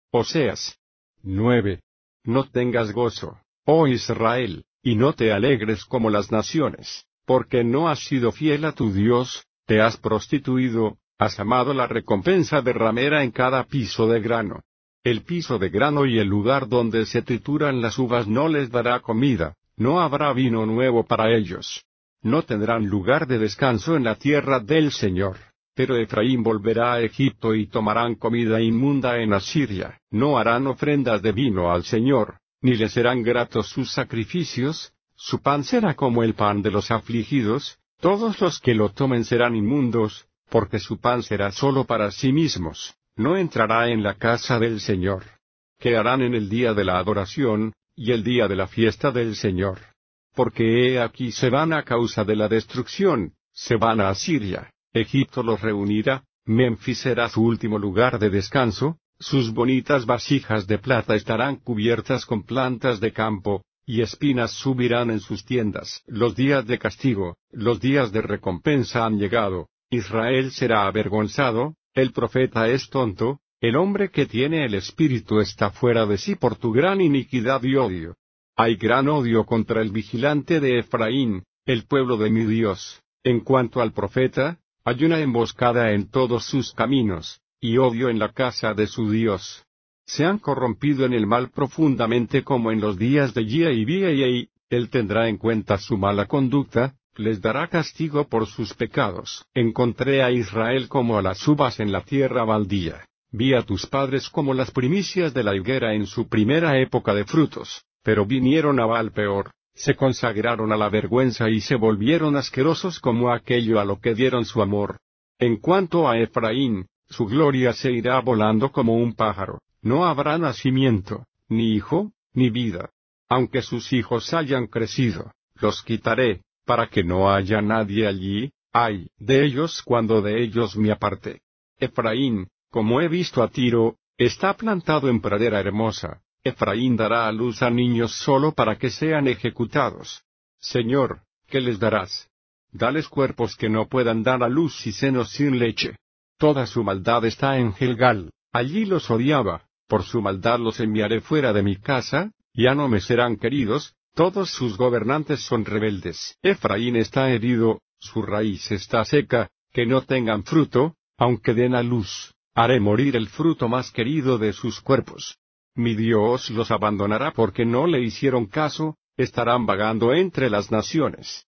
Oseas 9. No tengas gozo, oh Israel, y no te alegres como las naciones, porque no has sido fiel a tu Dios, te has prostituido, has amado la recompensa de ramera en cada piso de grano. El piso de grano y el lugar donde se trituran las uvas no les dará comida, no habrá vino nuevo para ellos. No tendrán lugar de descanso en la tierra del Señor. Pero Efraín volverá a Egipto y tomarán comida inmunda en Asiria. No harán ofrendas de vino al Señor, ni le serán gratos sus sacrificios. Su pan será como el pan de los afligidos, todos los que lo tomen serán inmundos, porque su pan será solo para sí mismos, no entrará en la casa del Señor. ¿Qué harán en el día de la adoración, y el día de la fiesta del Señor? Porque he aquí se van a causa de la destrucción, se van a Asiria. Egipto los reunirá, Memphis será su último lugar de descanso, sus bonitas vasijas de plata estarán cubiertas con plantas de campo, y espinas subirán en sus tiendas. Los días de castigo, los días de recompensa han llegado, Israel será avergonzado, el profeta es tonto, el hombre que tiene el espíritu está fuera de sí por tu gran iniquidad y odio. Hay gran odio contra el vigilante de Efraín, el pueblo de mi Dios. En cuanto al profeta, hay una emboscada en todos sus caminos, y odio en la casa de su Dios. Se han corrompido en el mal profundamente como en los días de Gia y Biei, él tendrá en cuenta su mala conducta, les dará castigo por sus pecados. Encontré a Israel como a las uvas en la tierra baldía. Vi a tus padres como las primicias de la higuera en su primera época de frutos, pero vinieron a Baal peor. Se consagraron a la vergüenza y se volvieron asquerosos como aquello a lo que dieron su amor. En cuanto a Efraín, su gloria se irá volando como un pájaro, no habrá nacimiento, ni hijo, ni vida. Aunque sus hijos hayan crecido, los quitaré, para que no haya nadie allí, ay de ellos cuando de ellos me aparte. Efraín, como he visto a Tiro, está plantado en pradera hermosa. Efraín dará a luz a niños solo para que sean ejecutados. Señor, ¿qué les darás? Dales cuerpos que no puedan dar a luz y senos sin leche. Toda su maldad está en Gilgal, allí los odiaba, por su maldad los enviaré fuera de mi casa, ya no me serán queridos, todos sus gobernantes son rebeldes. Efraín está herido, su raíz está seca, que no tengan fruto, aunque den a luz, haré morir el fruto más querido de sus cuerpos. Mi Dios los abandonará porque no le hicieron caso, estarán vagando entre las naciones.